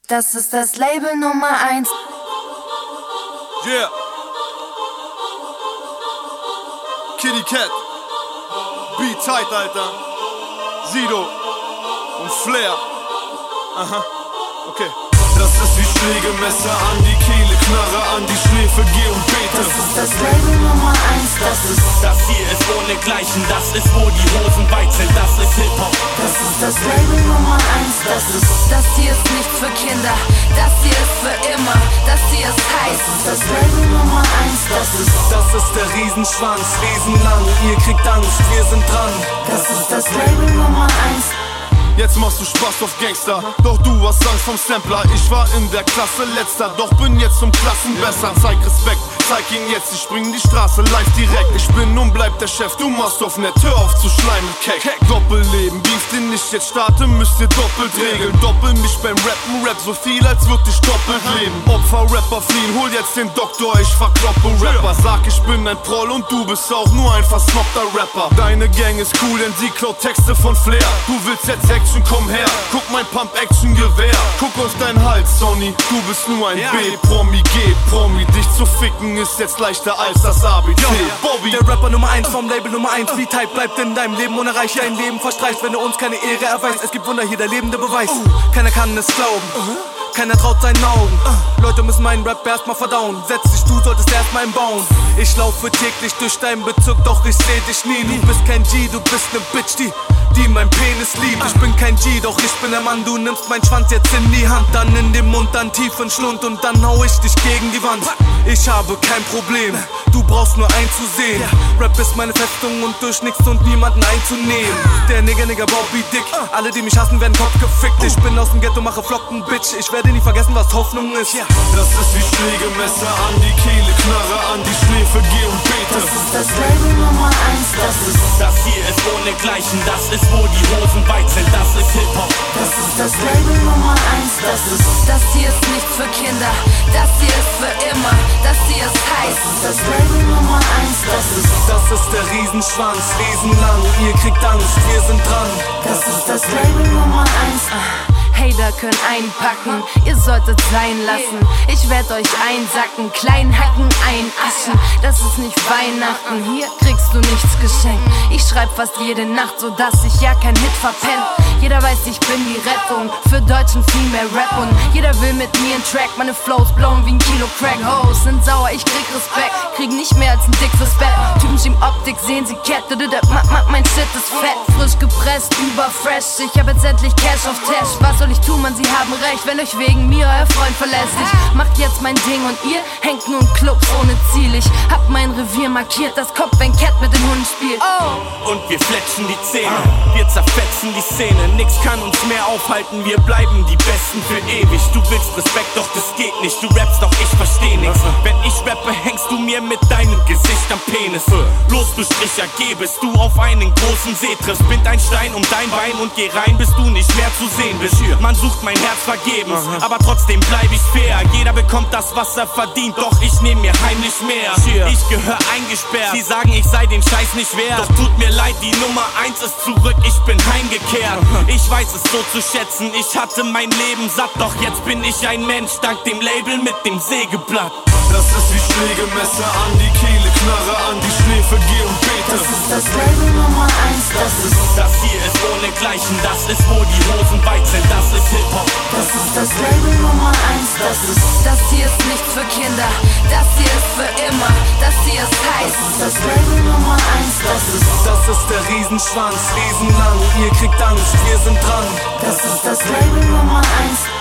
Das ist das Label Nummer 1. Yeah. Kitty Cat. B-Tight, Alter. Sido und Flair. Aha, okay. Das ist wie Schläge, Messer an die Kehle, Knarre an die Schläfe, geh und bete. Das ist das Label Nummer 1. Das hier ist ohnegleichen, das ist wo die Hosen weit sind, das ist Hip-Hop. Das ist das Label Nummer 1. Das hier ist nichts für Kinder, das hier ist für immer, das hier ist heiß. Das ist das Label Nummer 1. Das ist der Riesenschwanz, riesenlang, ihr kriegt Angst, wir sind dran. Das ist das Label Nummer 1. Jetzt machst du Spaß auf Gangster, doch du hast Angst vom Sampler. Ich war in der Klasse letzter, doch bin jetzt zum Klassenbesser. Zeig Respekt, zeig ihn jetzt, ich spring die Straße live direkt. Ich bin und bleib der Chef, du machst auf nett, hör auf zu schleimen, Keck. Doppelleben, beef den ich jetzt starte, müsst ihr doppelt regeln. Doppel mich beim Rappen, Rap so viel, als würd ich doppelt leben. Opfer-Rapper fliehen, hol jetzt den Doktor, ich verkloppe Rapper. Sag, ich bin ein Proll und du bist auch nur ein versnobter Rapper. Deine Gang ist cool, denn sie klaut Texte von Flair. Du willst jetzt Action, komm her, guck mein Pump-Action-Gewehr. Guck auf deinen Hals, Sonny, du bist nur ein B-Promi, G-Promi. Dich zu ficken ist jetzt leichter als das ABC. Bobby, der Rapper Nummer 1 vom Label Nummer 1. B-Type bleibt in deinem Leben unerreicht, dein Leben verstreicht, wenn du uns keine Ehre erweist. Es gibt Wunder hier, der lebende Beweis. Keiner kann es glauben, keiner traut seinen Augen. Leute müssen meinen Rap erstmal verdauen. Setz dich, du solltest erstmal ihn bauen. Ich laufe täglich durch deinen Bezirk, doch ich seh dich nie. Du bist kein G, du bist ne Bitch, die mein Penis liebt. Ich bin kein G, doch ich bin der Mann. Du nimmst meinen Schwanz jetzt in die Hand, dann in den Mund, dann tief in Schlund und dann hau ich dich gegen die Wand. Ich habe kein Problem, du brauchst nur einzusehen. Rap ist meine Festung und durch nichts und niemanden einzunehmen. Der Nigger Bobby Dick, alle die mich hassen werden Kopf gefickt. Ich bin aus dem Ghetto, mache Flocken, Bitch. Ich werde nie vergessen, was Hoffnung ist. Das ist wie Schläge, Messer an die Kehle, Knarre an die Schläfe, geh und bete. Das ist das Label Nummer 1. Das hier ist ohnegleichen, das ist wo die Hosen weit sind, das ist Hip-Hop. Das ist das Label Nummer 1. Das hier ist nichts für Kinder, das hier ist für immer, das hier ist heiß. Das ist das Label Nummer 1. Das ist der Riesenschwanz, riesenlang, ihr kriegt Angst, wir sind dran. Das ist das Label Nummer 1. Hater können einpacken, ihr solltet sein lassen. Ich werd euch einsacken, klein hacken, einaschen. Das ist nicht Weihnachten, hier kriegst du nichts geschenkt. Ich schreib fast jede Nacht, so dass ich ja kein Hit verpennt. Jeder weiß, ich bin die Rettung für deutschen Female Rap. Und jeder will mit mir einen Track, meine Flows blown wie ein Kilo Crack. Hoes sind sauer, ich krieg Respekt, krieg nicht mehr als ein Dick fürs Bett. Typen schieben Optik, sehen sie Cat, mein Shit ist fett. Frisch gepresst, überfresh, ich hab jetzt endlich Cash auf Tash. Was soll ich tun, man, sie haben recht, wenn euch wegen mir euer Freund verlässt. Ich mach jetzt mein Ding und ihr hängt nur in Clubs ohne Ziel. Ich hab mein Revier markiert, das kommt, wenn Cat mit den Hunden spielt. Und wir fletschen die Zähne, wir zerfetzen die Szene. Nix kann uns mehr aufhalten, wir bleiben die Besten für ewig. Du willst Respekt, doch das geht nicht, du rappst, doch ich versteh nix. Wenn ich rappe, hängst du mir mit deinem Gesicht am Penis. Los, du Stricher, geh, bis du auf einen großen See triffst. Bind ein Stein um dein Bein und geh rein, bis du nicht mehr zu sehen bist. Man sucht mein Herz vergebens, aber trotzdem bleib ich fair. Jeder bekommt das, was er verdient, doch ich nehm mir heimlich mehr. Ich gehör eingesperrt, sie sagen, ich sei den Scheiß nicht wert. Doch tut mir leid, die Nummer 1 ist zurück, ich bin heimgekehrt. Ich weiß es so zu schätzen, ich hatte mein Leben satt. Doch jetzt bin ich ein Mensch, dank dem Label mit dem Sägeblatt. Das ist wie Schläge, Messer an die Kehle, Knarre an die Schläfe, geh und bete. Das ist das Label Nummer 1. Das hier ist ohnegleichen, das ist wo die Hosen weit sind, das ist Hip-Hop. Das ist das Label Nummer 1. Das hier ist nichts für Kinder, das hier ist für immer, das hier ist heiß. Das ist das Label Nummer 1. Das ist der Riesenschwanz, riesenlang, ihr kriegt Angst, wir sind dran. Das ist das Label Nummer 1.